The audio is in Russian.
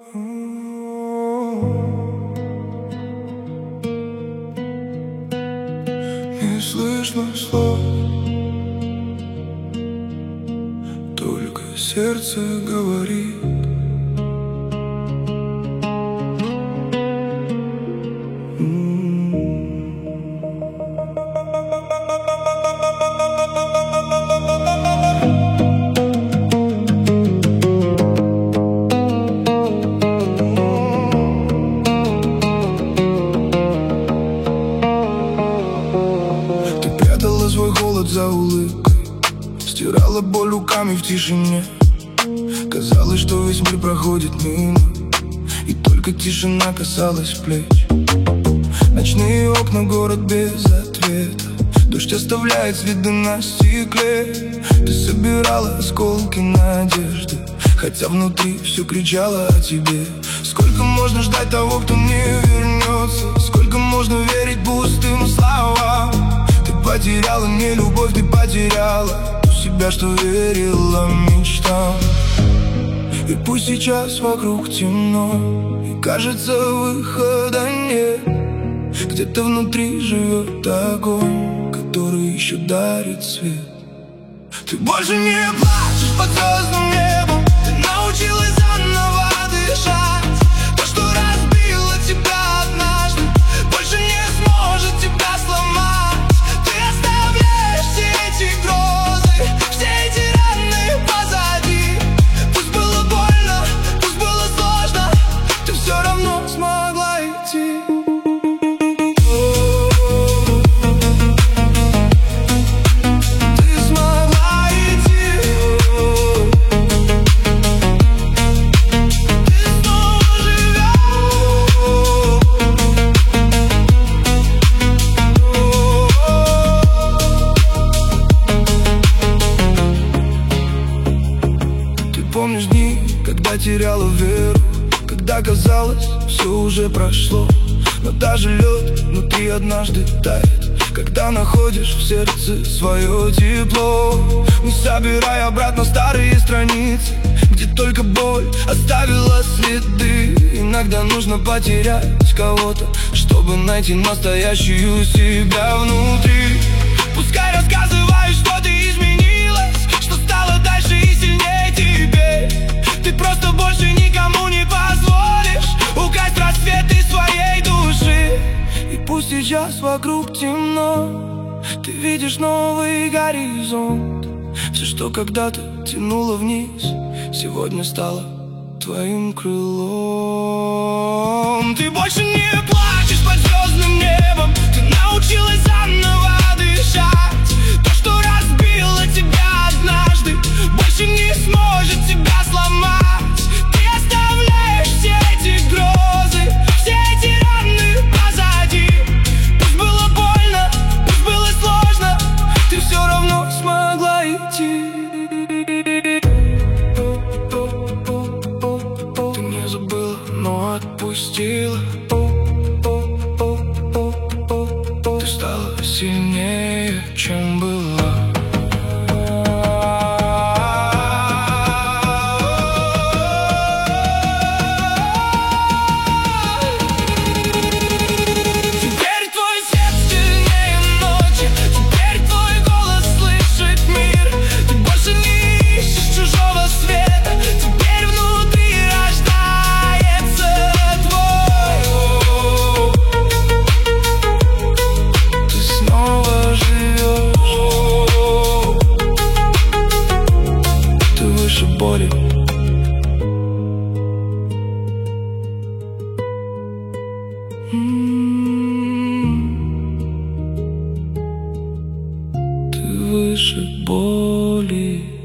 Не слышно слов, только сердце говорит. Свой голод за улыбкой, стирала боль руками в тишине. Казалось, что весь мир проходит мимо, и только тишина касалась плеч. Ночные окна, город без ответа, дождь оставляет следы на стекле. Ты собирала осколки надежды, хотя внутри все кричало о тебе. Сколько можно ждать того, кто не вернется? Сколько можно верить пустым словам? Ты потеряла не любовь, ты потеряла у себя, что верила мечтам. И пусть сейчас вокруг темно, и кажется выхода нет, где-то внутри живет огонь, который еще дарит свет. Ты больше не плачешь под звездным небом, ты научилась заново дышать. То, что разбило тебя однажды, больше не сможет тебя сломать. Ты оставляешь все эти грозы, все эти раны позади. Пусть было больно, пусть было сложно, ты все равно смогла идти. Помнишь дни, когда теряла веру, когда казалось, все уже прошло, но даже лед внутри однажды тает, когда находишь в сердце свое тепло. Не собирай обратно старые страницы, где только боль оставила следы. Иногда нужно потерять кого-то, чтобы найти настоящую себя внутри. Пускай рассказывают, что ты изменилась, что стало дальше и сильнее тебе. Ты просто больше никому не позволишь украсть рассветы своей души. И пусть сейчас вокруг темно, ты видишь новый горизонт. Все, что когда-то тянуло вниз, сегодня стало твоим крылом. Ты больше не плачешь под звездным небом, ты научилась заново дышать. То, что разбило тебя однажды, больше не сможет тебя сломать. Ты оставляешь все эти грозы, все эти раны позади. Пусть было больно, пусть было сложно, ты все равно смогла идти. Ты не забыла, но отпустила. Ты стала сильнее, чем была. Боли. Ты выше боли.